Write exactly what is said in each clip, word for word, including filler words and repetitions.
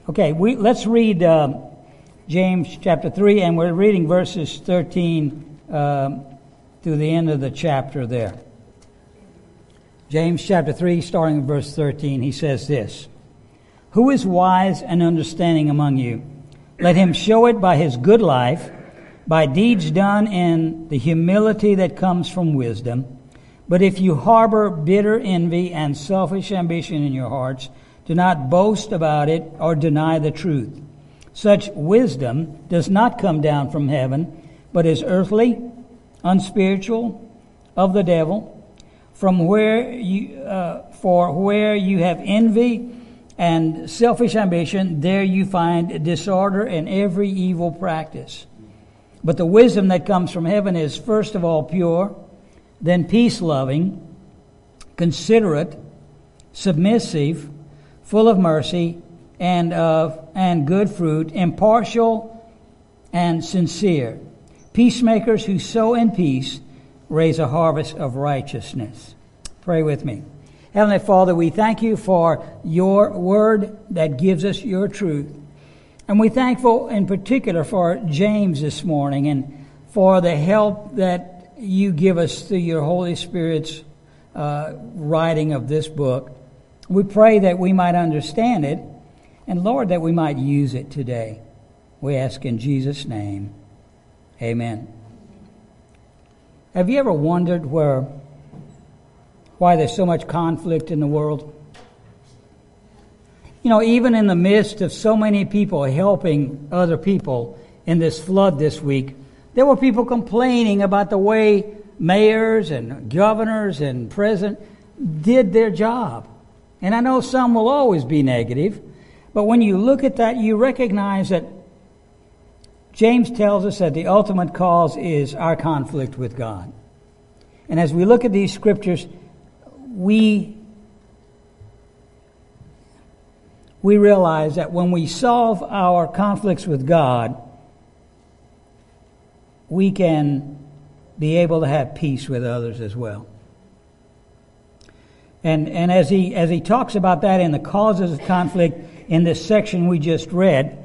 Okay, we let's read uh, James chapter three, and we're reading verses thirteen um, through the end of the chapter there. James chapter three, starting in verse thirteen, he says this: "Who is wise and understanding among you? Let him show it by his good life, by deeds done in the humility that comes from wisdom. But if you harbor bitter envy and selfish ambition in your hearts, do not boast about it or deny the truth. Such wisdom does not come down from heaven, but is earthly, unspiritual, of the devil. From where you, uh, for where you have envy and selfish ambition, there you find disorder and every evil practice. But the wisdom that comes from heaven is first of all pure, then peace-loving, considerate, submissive, full of mercy and of and good fruit, impartial and sincere. Peacemakers who sow in peace raise a harvest of righteousness." Pray with me. Heavenly Father, we thank you for your word that gives us your truth. And we're thankful in particular for James this morning and for the help that you give us through your Holy Spirit's uh, writing of this book. We pray that we might understand it, and Lord, that we might use it today. We ask in Jesus' name. Amen. Have you ever wondered where, why there's so much conflict in the world? You know, even in the midst of so many people helping other people in this flood this week, there were people complaining about the way mayors and governors and presidents did their job. And I know some will always be negative, but when you look at that, you recognize that James tells us that the ultimate cause is our conflict with God. And as we look at these scriptures, we we realize that when we solve our conflicts with God, we can be able to have peace with others as well. And and as he as he talks about that in the causes of conflict in this section we just read,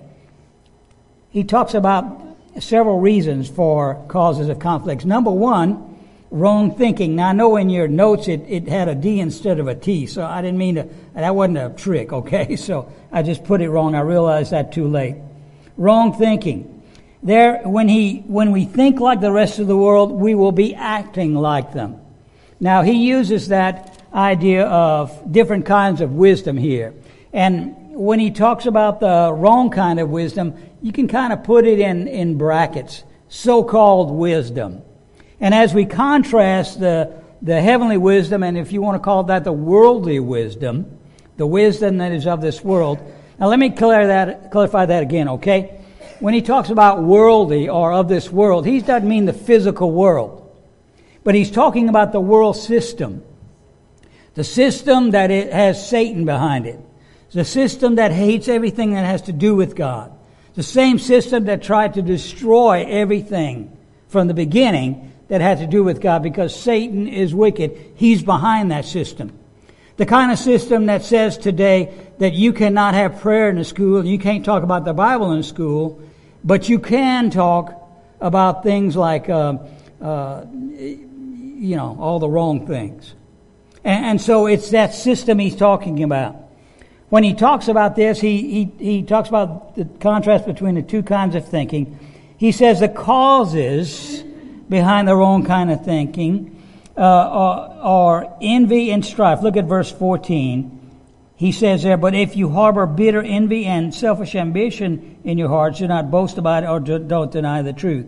he talks about several reasons for causes of conflicts. Number one, wrong thinking. Now I know in your notes it, it had a D instead of a T, so I didn't mean to, that wasn't a trick, okay? So I just put it wrong. I realized that too late. Wrong thinking. There, when he when we think like the rest of the world, we will be acting like them. Now he uses that idea of different kinds of wisdom here. And when he talks about the wrong kind of wisdom, you can kind of put it in, in brackets, so-called wisdom. And as we contrast the, the heavenly wisdom, and if you want to call that the worldly wisdom, the wisdom that is of this world. Now let me clear that, clarify that again, okay? When he talks about worldly or of this world, he doesn't mean the physical world. But he's talking about the world system. The system that it has Satan behind it. The system that hates everything that has to do with God. The same system that tried to destroy everything from the beginning that had to do with God, because Satan is wicked. He's behind that system. The kind of system that says today that you cannot have prayer in a school, and you can't talk about the Bible in a school, but you can talk about things like, uh, uh, you know, all the wrong things. And, and so it's that system he's talking about. When he talks about this, he, he, he talks about the contrast between the two kinds of thinking. He says the causes behind the wrong kind of thinking uh, are, are envy and strife. Look at verse fourteen. He says there, "But if you harbor bitter envy and selfish ambition in your hearts, do not boast about it or do, don't deny the truth."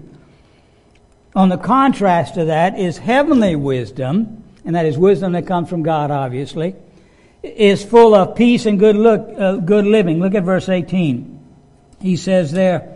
On the contrast to that is heavenly wisdom, and that is wisdom that comes from God, obviously, is full of peace and good look, uh, good living. Look at verse eighteen. He says there,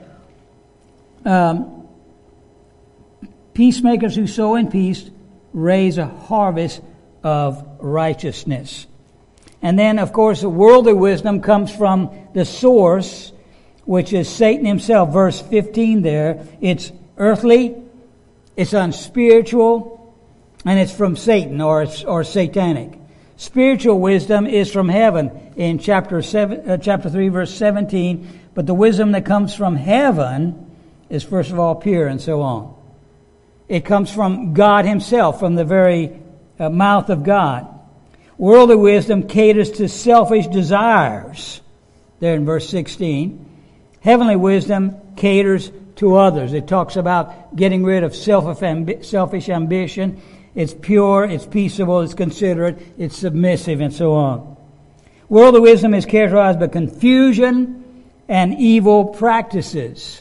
um, "Peacemakers who sow in peace raise a harvest of righteousness." And then, of course, the worldly wisdom comes from the source, which is Satan himself. Verse fifteen there, it's earthly, it's unspiritual, and it's from Satan or, or satanic. Spiritual wisdom is from heaven in chapter seven, uh, chapter three, verse seventeen. But the wisdom that comes from heaven is first of all pure, and so on. It comes from God Himself, from the very uh, mouth of God. Worldly wisdom caters to selfish desires. There in verse sixteen. Heavenly wisdom caters to others. It talks about getting rid of selfish ambition. It's pure, it's peaceable, it's considerate, it's submissive, and so on. Worldly wisdom is characterized by confusion and evil practices.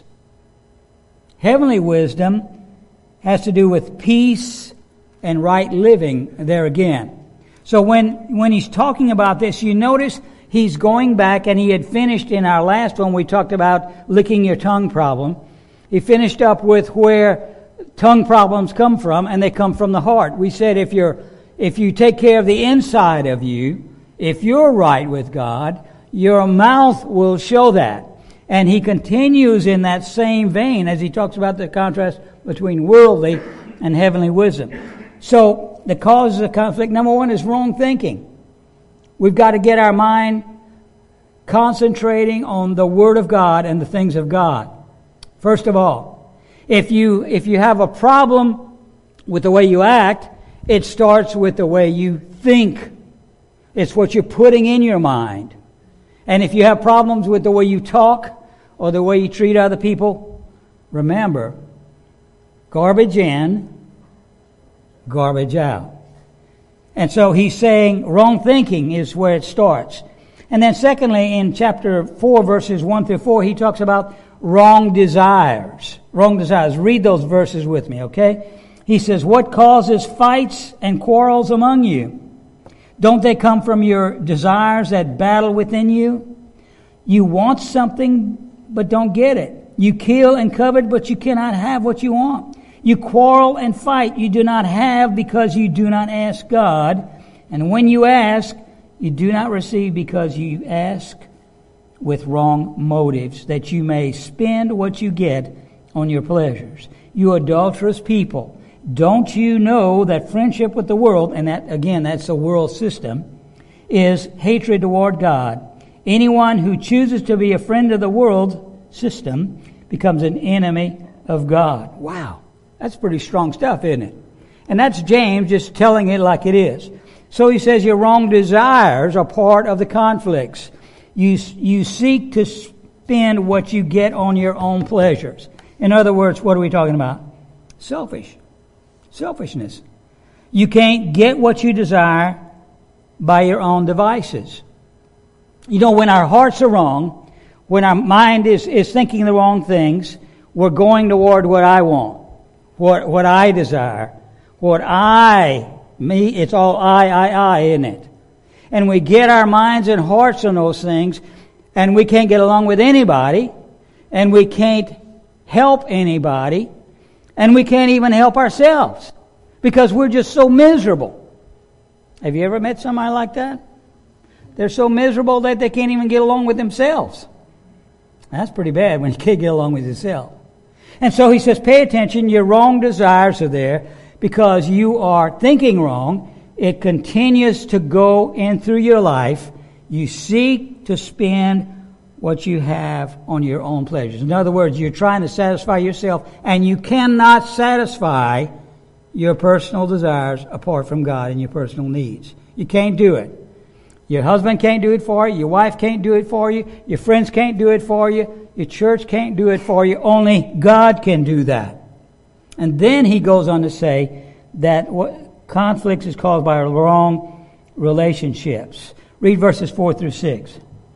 Heavenly wisdom has to do with peace and right living there again. So when, when he's talking about this, you notice he's going back, and he had finished in our last one, we talked about licking your tongue problem. He finished up with where tongue problems come from, and they come from the heart. We said if you're, if you take care of the inside of you, if you're right with God, your mouth will show that. And he continues in that same vein as he talks about the contrast between worldly and heavenly wisdom. So the causes of conflict, number one, is wrong thinking. We've got to get our mind concentrating on the Word of God and the things of God. First of all, if you if you have a problem with the way you act, it starts with the way you think. It's what you're putting in your mind. And if you have problems with the way you talk or the way you treat other people, remember, garbage in, garbage out. And so he's saying wrong thinking is where it starts. And then secondly, in chapter four, verses one through four, he talks about wrong desires. Wrong desires. Read those verses with me, okay? He says, what causes fights and quarrels among you? Don't they come from your desires that battle within you? You want something, but don't get it. You kill and covet, but you cannot have what you want. You quarrel and fight. You do not have because you do not ask God. And when you ask, you do not receive because you ask with wrong motives, that you may spend what you get on your pleasures. You adulterous people, don't you know that friendship with the world, and that again, that's a world system, is hatred toward God? Anyone who chooses to be a friend of the world system becomes an enemy of God. Wow, that's pretty strong stuff, isn't it? And that's James just telling it like it is. So he says your wrong desires are part of the conflicts. You, you seek to spend what you get on your own pleasures. In other words, what are we talking about? Selfish. Selfishness. You can't get what you desire by your own devices. You know, when our hearts are wrong, when our mind is, is thinking the wrong things, we're going toward what I want, what, what I desire, what I, me, it's all I, I, I, isn't it? And we get our minds and hearts on those things, and we can't get along with anybody, and we can't help anybody, and we can't even help ourselves because we're just so miserable. Have you ever met somebody like that? They're so miserable that they can't even get along with themselves. That's pretty bad when you can't get along with yourself. And so he says, pay attention, your wrong desires are there because you are thinking wrong. It continues to go in through your life. You seek to spend what you have on your own pleasures. In other words, you're trying to satisfy yourself, and you cannot satisfy your personal desires apart from God and your personal needs. You can't do it. Your husband can't do it for you. Your wife can't do it for you. Your friends can't do it for you. Your church can't do it for you. Only God can do that. And then he goes on to say that what conflicts is caused by wrong relationships. Read verses four through six.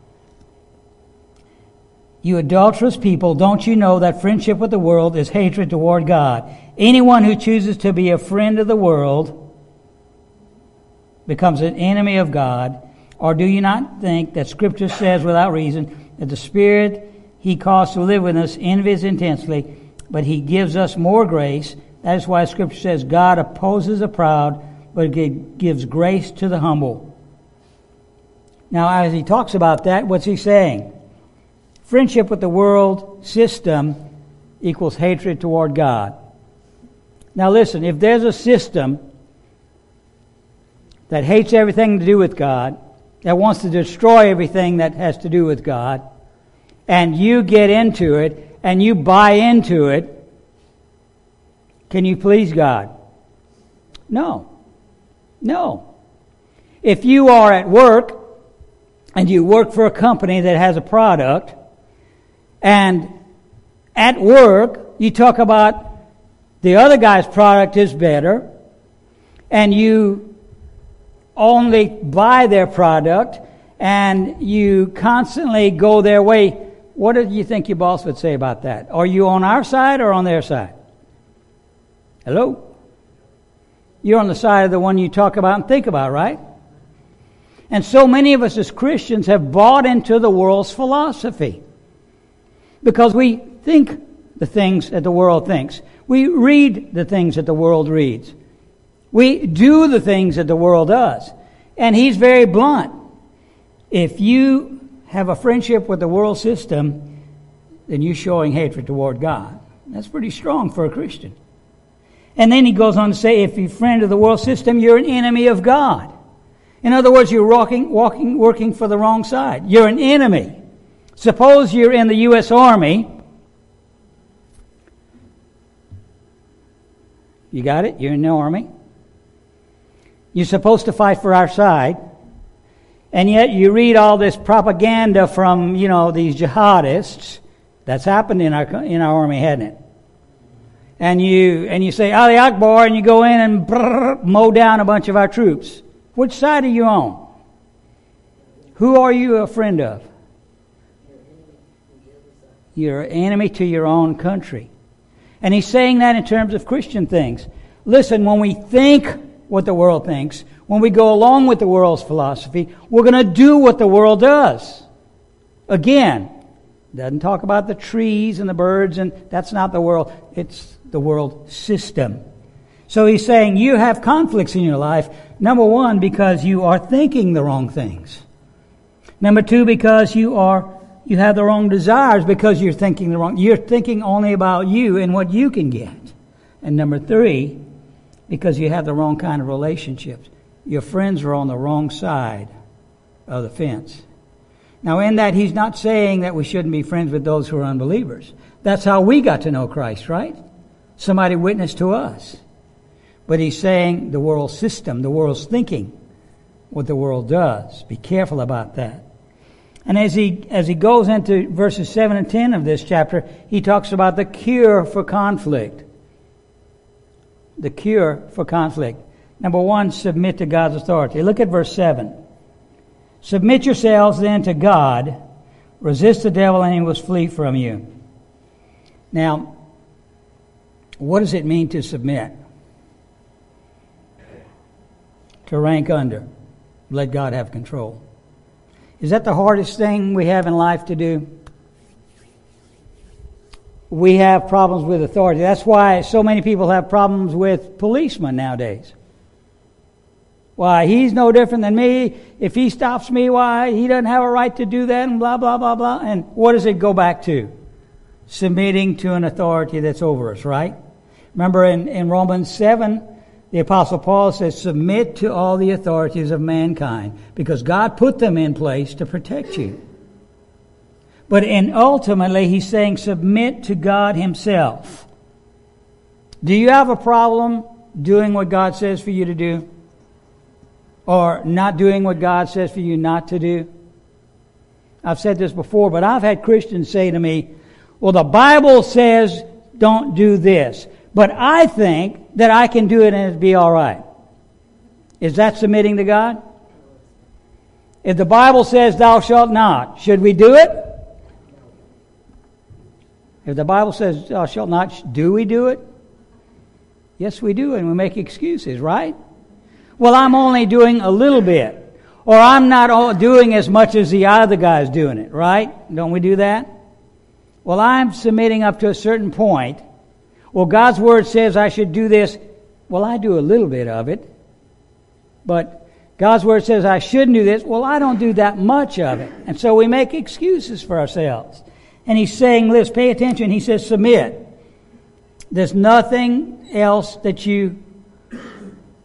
You adulterous people, don't you know that friendship with the world is hatred toward God? Anyone who chooses to be a friend of the world becomes an enemy of God. Or do you not think that Scripture says without reason that the Spirit He caused to live with us envies intensely, but He gives us more grace? That is why Scripture says God opposes the proud, but gives grace to the humble. Now, as he talks about that, what's he saying? Friendship with the world system equals hatred toward God. Now listen, if there's a system that hates everything to do with God, that wants to destroy everything that has to do with God, and you get into it and you buy into it, can you please God? No. No. If you are at work and you work for a company that has a product, and at work you talk about the other guy's product is better, and you only buy their product, and you constantly go their way, what do you think your boss would say about that? Are you on our side or on their side? Hello? You're on the side of the one you talk about and think about, right? And so many of us as Christians have bought into the world's philosophy because we think the things that the world thinks. We read the things that the world reads. We do the things that the world does. And he's very blunt. If you have a friendship with the world system, then you're showing hatred toward God. That's pretty strong for a Christian. And then he goes on to say, if you're a friend of the world system, you're an enemy of God. In other words, you're walking, walking, working for the wrong side. You're an enemy. Suppose you're in the U S Army. You got it? You're in the Army. You're supposed to fight for our side. And yet you read all this propaganda from, you know, these jihadists. That's happened in our in our army, hasn't it? And you and you say, Ali Akbar, and you go in and brrr, mow down a bunch of our troops. Which side are you on? Who are you a friend of? You're an enemy to your own country. And he's saying that in terms of Christian things. Listen, when we think what the world thinks, when we go along with the world's philosophy, we're going to do what the world does. Again, doesn't talk about the trees and the birds, and that's not the world. It's the world system. So he's saying you have conflicts in your life. Number one, because you are thinking the wrong things. Number two, because you are you have the wrong desires because you're thinking the wrong. You're thinking only about you and what you can get. And number three, because you have the wrong kind of relationships. Your friends are on the wrong side of the fence. Now, in that, he's not saying that we shouldn't be friends with those who are unbelievers. That's how we got to know Christ, right? Somebody witnessed to us. But he's saying the world system, the world's thinking, what the world does. Be careful about that. And as he as he goes into verses seven and ten of this chapter, he talks about the cure for conflict. The cure for conflict. Number one, submit to God's authority. Look at verse seven. Submit yourselves then to God. Resist the devil and he will flee from you. Now, what does it mean to submit? To rank under. Let God have control. Is that the hardest thing we have in life to do? We have problems with authority. That's why so many people have problems with policemen nowadays. Why, he's no different than me. If he stops me, why, he doesn't have a right to do that, and blah, blah, blah, blah. And what does it go back to? Submitting to an authority that's over us, right? Remember in, in Romans seven, the Apostle Paul says, submit to all the authorities of mankind, because God put them in place to protect you. But in ultimately, he's saying submit to God himself. Do you have a problem doing what God says for you to do? Or not doing what God says for you not to do? I've said this before, but I've had Christians say to me, well, the Bible says don't do this, but I think that I can do it and it'd be all right. Is that submitting to God? If the Bible says thou shalt not, should we do it? If the Bible says thou shalt not, do we do it? Yes, we do, and we make excuses, right? Well, I'm only doing a little bit. Or I'm not doing as much as the other guy's doing it, right? Don't we do that? Well, I'm submitting up to a certain point. Well, God's Word says I should do this. Well, I do a little bit of it. But God's Word says I shouldn't do this. Well, I don't do that much of it. And so we make excuses for ourselves. And he's saying, let's pay attention. He says, submit. There's nothing else that you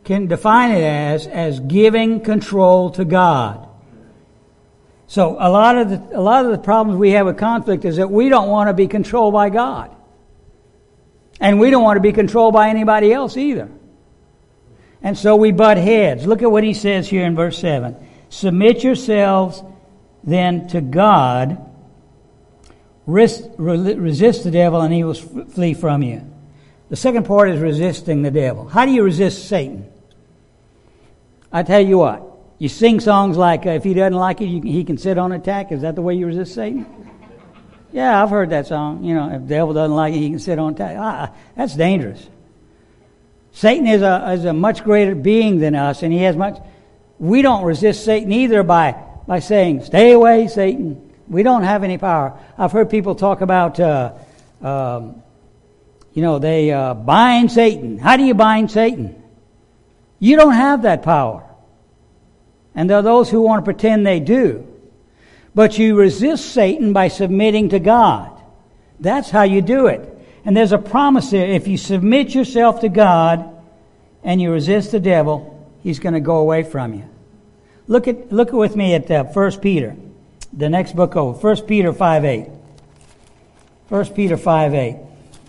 can define it as, as giving control to God. So a lot of the, a lot of the problems we have with conflict is that we don't want to be controlled by God. And we don't want to be controlled by anybody else either. And so we butt heads. Look at what he says here in verse seven. Submit yourselves then to God. Resist, resist the devil and he will flee from you. The second part is resisting the devil. How do you resist Satan? I tell you what. You sing songs like, uh, if he doesn't like it, you can, he can sit on attack. Is that the way you resist Satan? Yeah, I've heard that song. You know, if the devil doesn't like it, he can sit on attack. Ah, that's dangerous. Satan is a is a much greater being than us, and he has much. We don't resist Satan either by by saying, "Stay away, Satan." We don't have any power. I've heard people talk about, uh, um, you know, they uh, bind Satan. How do you bind Satan? You don't have that power. And there are those who want to pretend they do. But you resist Satan by submitting to God. That's how you do it. And there's a promise there. If you submit yourself to God and you resist the devil, he's going to go away from you. Look at look with me at uh, First Peter, the next book over. First Peter five eight. First Peter five eight.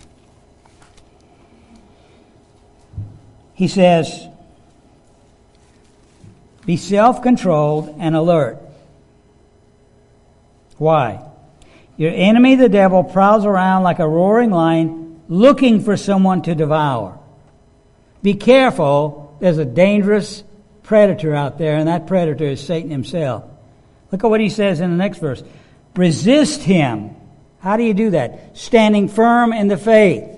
He says, be self-controlled and alert. Why? Your enemy, the devil, prowls around like a roaring lion looking for someone to devour. Be careful. There's a dangerous predator out there, and that predator is Satan himself. Look at what he says in the next verse. Resist him. How do you do that? Standing firm in the faith.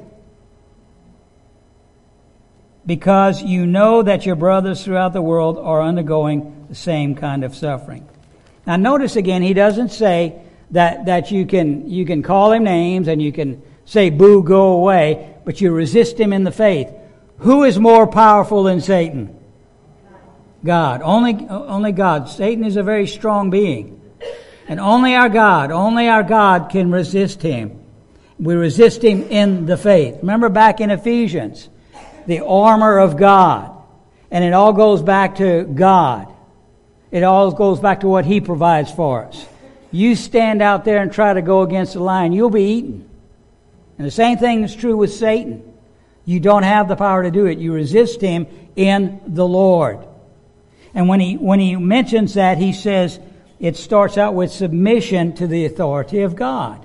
Because you know that your brothers throughout the world are undergoing the same kind of suffering. Now notice again, he doesn't say that, that you can you can call him names and you can say, boo, go away, but you resist him in the faith. Who is more powerful than Satan? God. Only, only God. Satan is a very strong being. And only our God, only our God can resist him. We resist him in the faith. Remember back in Ephesians, the armor of God. And it all goes back to God. It all goes back to what he provides for us. You stand out there and try to go against the lion, you'll be eaten. And the same thing is true with Satan. You don't have the power to do it. You resist him in the Lord. And when he when he mentions that, he says it starts out with submission to the authority of God.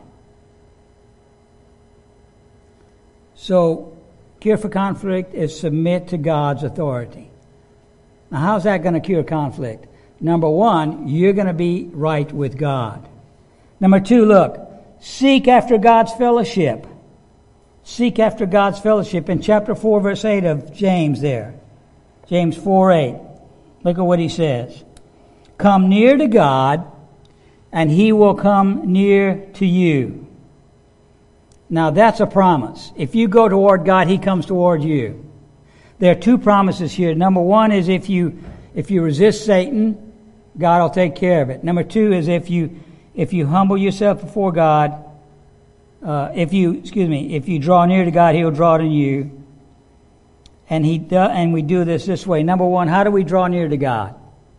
So, cure for conflict is submit to God's authority. Now, how's that going to cure conflict? Number one, you're going to be right with God. Number two, look, seek after God's fellowship. Seek after God's fellowship in chapter four, verse eight of James there. James four eight. Look at what he says. Come near to God, and he will come near to you. Now that's a promise. If you go toward God, he comes toward you. There are two promises here. Number one is if you if you resist Satan, God will take care of it. Number two is if you if you humble yourself before God, uh, if you excuse me, if you draw near to God, he'll draw to you. And he do, and we do this this way. Number one, how do we draw near to God?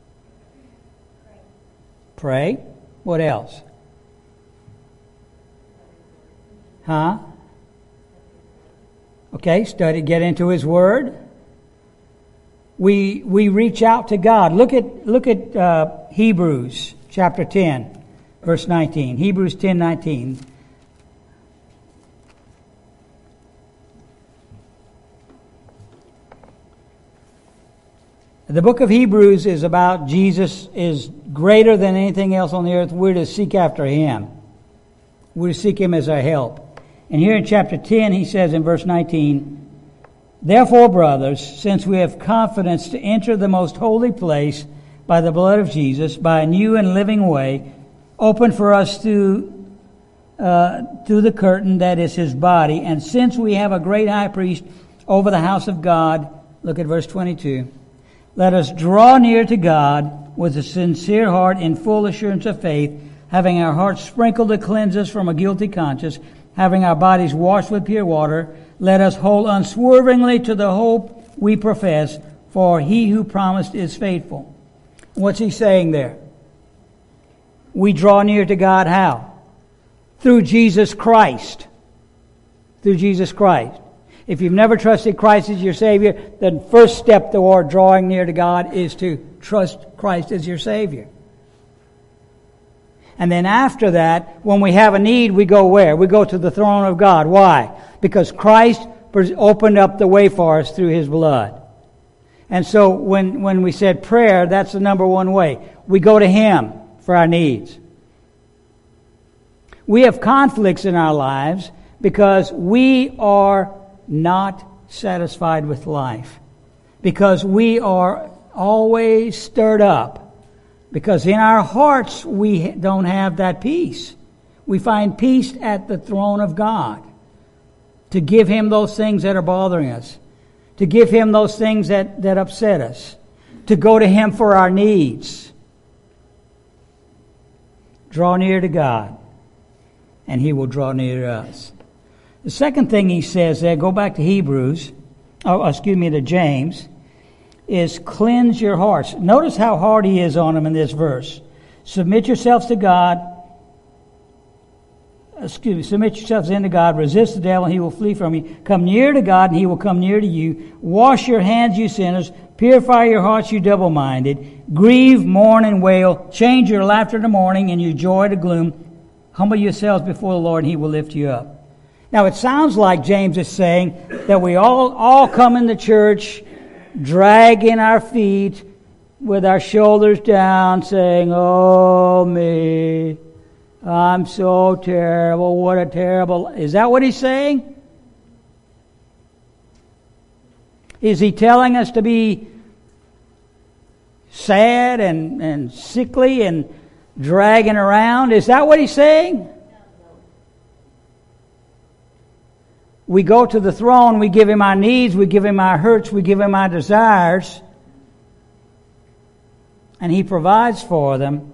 Pray. Pray. What else? Huh? Okay, study, get into his word. We we reach out to God. Look at look at uh, Hebrews chapter ten, verse nineteen. Hebrews ten nineteen. The book of Hebrews is about Jesus is greater than anything else on the earth. We're to seek after him. We're to seek him as our help. And here in chapter ten, he says in verse nineteen, therefore, brothers, since we have confidence to enter the most holy place by the blood of Jesus, by a new and living way, open for us through, uh, through the curtain that is his body, and since we have a great high priest over the house of God, look at verse twenty-two, let us draw near to God with a sincere heart in full assurance of faith, having our hearts sprinkled to cleanse us from a guilty conscience, having our bodies washed with pure water. Let us hold unswervingly to the hope we profess, for he who promised is faithful. What's he saying there? We draw near to God how? Through Jesus Christ. Through Jesus Christ. If you've never trusted Christ as your Savior, the first step toward drawing near to God is to trust Christ as your Savior. And then after that, when we have a need, we go where? We go to the throne of God. Why? Because Christ opened up the way for us through His blood. And so when, when we said prayer, that's the number one way. We go to Him for our needs. We have conflicts in our lives because we are not satisfied with life. Because we are always stirred up. Because in our hearts we don't have that peace. We find peace at the throne of God. To give Him those things that are bothering us. To give Him those things that, that upset us. To go to Him for our needs. Draw near to God, and He will draw near to us. The second thing he says there, go back to Hebrews, oh, excuse me, to James, is cleanse your hearts. Notice how hard he is on them in this verse. Submit yourselves to God. Excuse me, submit yourselves unto God. Resist the devil, and he will flee from you. Come near to God, and he will come near to you. Wash your hands, you sinners. Purify your hearts, you double-minded. Grieve, mourn, and wail. Change your laughter to mourning, and your joy to gloom. Humble yourselves before the Lord, and He will lift you up. Now, it sounds like James is saying that we all, all come into church, dragging our feet with our shoulders down, saying, "Oh, me, I'm so terrible, what a terrible..." Is that what he's saying? Is he telling us to be sad and, and sickly and dragging around? Is that what he's saying? We go to the throne, we give Him our needs, we give Him our hurts, we give Him our desires, and He provides for them.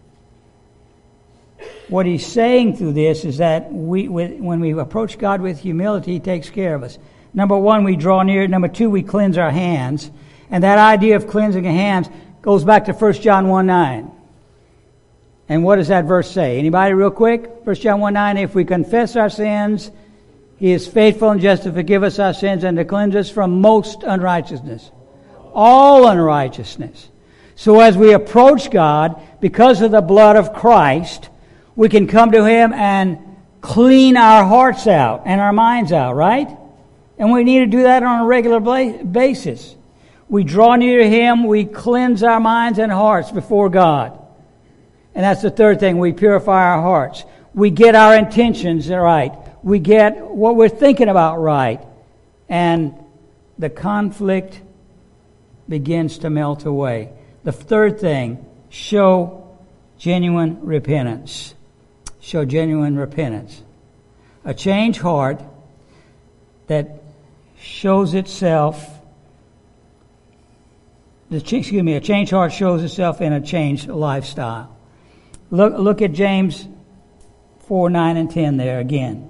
What He's saying through this is that we, when we approach God with humility, He takes care of us. Number one, we draw near. Number two, we cleanse our hands. And that idea of cleansing our hands goes back to First John one nine. And what does that verse say? Anybody real quick? First John one nine, if we confess our sins, He is faithful and just to forgive us our sins and to cleanse us from most unrighteousness. All unrighteousness. So as we approach God, because of the blood of Christ, we can come to Him and clean our hearts out and our minds out, right? And we need to do that on a regular basis. We draw near to Him, we cleanse our minds and hearts before God. And that's the third thing, we purify our hearts. We get our intentions right. We get what we're thinking about right. And the conflict begins to melt away. The third thing, show genuine repentance. Show genuine repentance. A changed heart that shows itself, excuse me, a changed heart shows itself in a changed lifestyle. Look, look at James four, nine, and ten there again.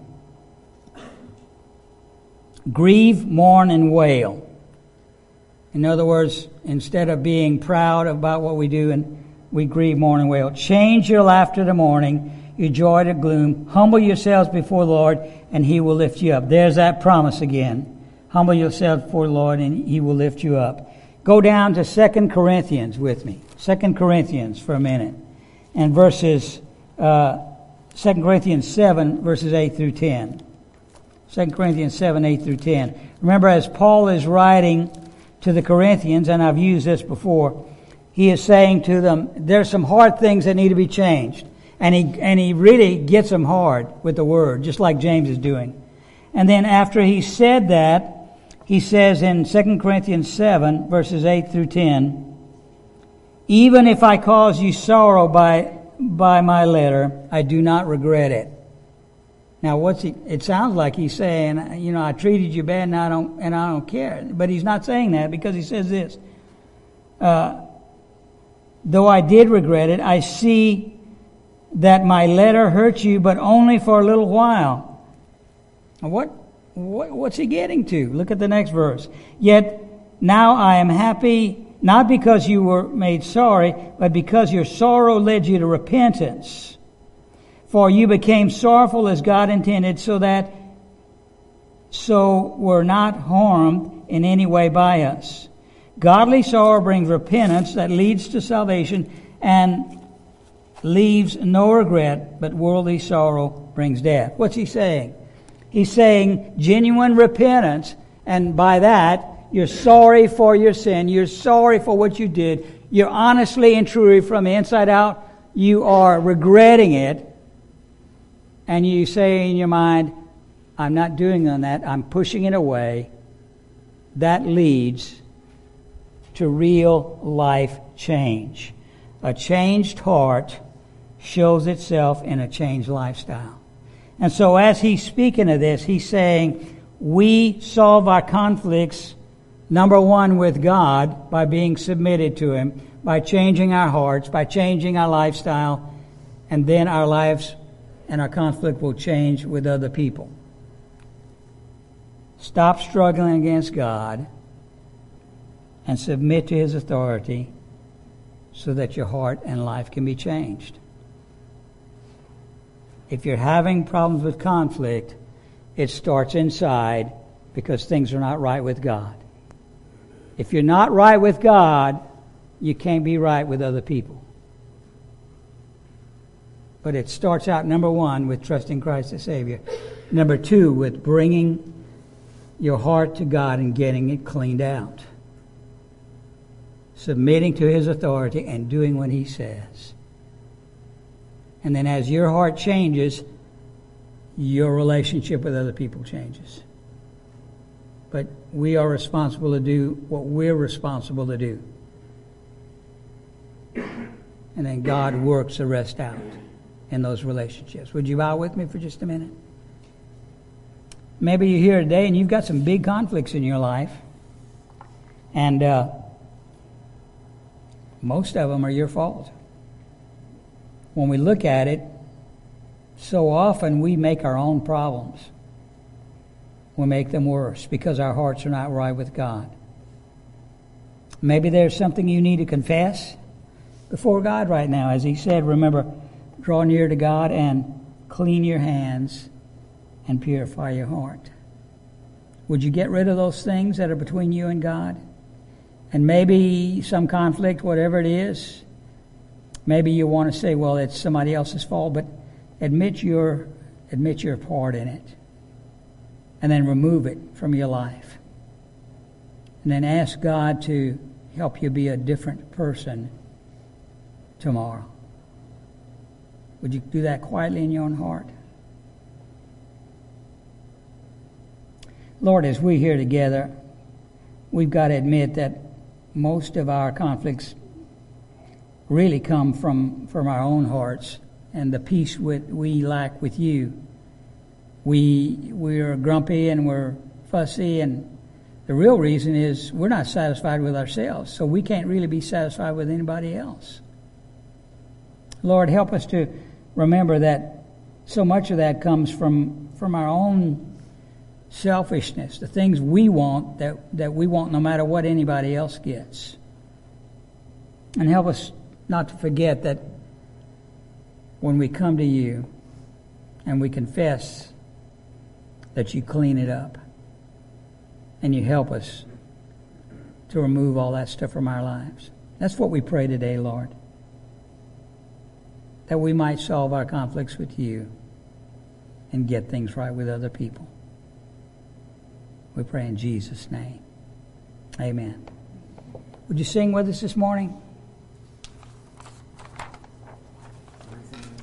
Grieve, mourn, and wail. In other words, instead of being proud about what we do, and we grieve, mourn, and wail. Change your laughter to mourning, your joy to gloom. Humble yourselves before the Lord, and He will lift you up. There's that promise again. Humble yourselves before the Lord, and He will lift you up. Go down to Second Corinthians with me. Second Corinthians for a minute. And verses, uh, Second Corinthians seven, verses eight through ten. Second Corinthians seven, eight through ten. Remember, as Paul is writing to the Corinthians, and I've used this before, he is saying to them, there's some hard things that need to be changed. And he, and he really gets them hard with the Word, just like James is doing. And then after he said that, he says in Second Corinthians seven, verses eight through ten, even if I cause you sorrow by, by my letter, I do not regret it. Now, what's he? It sounds like he's saying, you know, I treated you bad, and I don't, and I don't care. But he's not saying that, because he says this: uh, though I did regret it, I see that my letter hurt you, but only for a little while. What? what what's he getting to? Look at the next verse. Yet now I am happy, not because you were made sorry, but because your sorrow led you to repentance. For you became sorrowful as God intended, so that so were not harmed in any way by us. Godly sorrow brings repentance that leads to salvation and leaves no regret, but worldly sorrow brings death. What's he saying? He's saying genuine repentance, and by that, you're sorry for your sin. You're sorry for what you did. You're honestly and truly from the inside out, you are regretting it. And you say in your mind, I'm not doing that. I'm pushing it away. That leads to real life change. A changed heart shows itself in a changed lifestyle. And so as he's speaking of this, he's saying we solve our conflicts, number one, with God by being submitted to Him, by changing our hearts, by changing our lifestyle, and then our lives and our conflict will change with other people. Stop struggling against God and submit to His authority so that your heart and life can be changed. If you're having problems with conflict, it starts inside because things are not right with God. If you're not right with God, you can't be right with other people. But it starts out, number one, with trusting Christ as Savior. Number two, with bringing your heart to God and getting it cleaned out. Submitting to His authority and doing what He says. And then as your heart changes, your relationship with other people changes. But we are responsible to do what we're responsible to do. And then God works the rest out in those relationships. Would you bow with me for just a minute? Maybe you're here today and you've got some big conflicts in your life. And uh, most of them are your fault. When we look at it, so often we make our own problems. We make them worse because our hearts are not right with God. Maybe there's something you need to confess before God right now. As He said, remember, draw near to God and clean your hands and purify your heart. Would you get rid of those things that are between you and God? And maybe some conflict, whatever it is, maybe you want to say, well, it's somebody else's fault, but admit your admit your part in it. And then remove it from your life. And then ask God to help you be a different person tomorrow. Would you do that quietly in your own heart? Lord, as we're here together, we've got to admit that most of our conflicts really come from, from our own hearts and the peace with, we lack with you. We, we're grumpy and we're fussy, and the real reason is we're not satisfied with ourselves, so we can't really be satisfied with anybody else. Lord, help us to remember that so much of that comes from, from our own selfishness, the things we want that, that we want no matter what anybody else gets. And help us not to forget that when we come to you and we confess, that you clean it up and you help us to remove all that stuff from our lives. That's what we pray today, Lord. That we might solve our conflicts with you and get things right with other people. We pray in Jesus' name. Amen. Would you sing with us this morning?